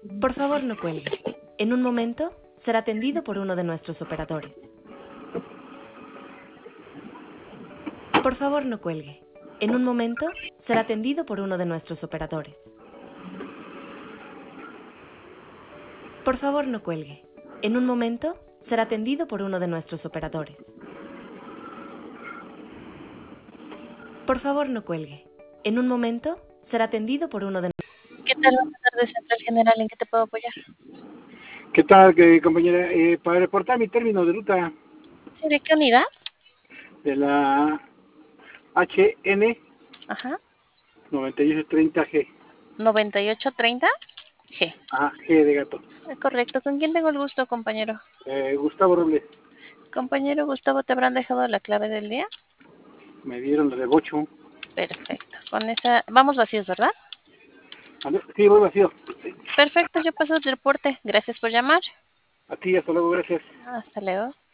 Por favor, no cuelgue. En un momento será atendido por uno de nuestros operadores. Por favor, no cuelgue. En un momento será atendido por uno de nuestros operadores. Por favor, no cuelgue. En un momento será atendido por uno de nuestros operadores. Por favor, no cuelgue. En un momento será atendido por uno de... ¿Qué tal? Buenas tardes, Central General. ¿En qué te puedo apoyar? ¿Qué tal, compañera? Para reportar mi término de ruta Sí, ¿de qué unidad? de la HN Ajá. 9830G. 9830 G. Ah, G de gato. Correcto. ¿Con quién tengo el gusto, compañero? Gustavo Robles. Compañero Gustavo, ¿te habrán dejado la clave del día? Me dieron la de bocho. Perfecto. Con esa... Vamos vacíos, ¿verdad? Sí, voy vacío. Perfecto, yo paso el reporte. Gracias por llamar. A ti, hasta luego, gracias. Hasta luego.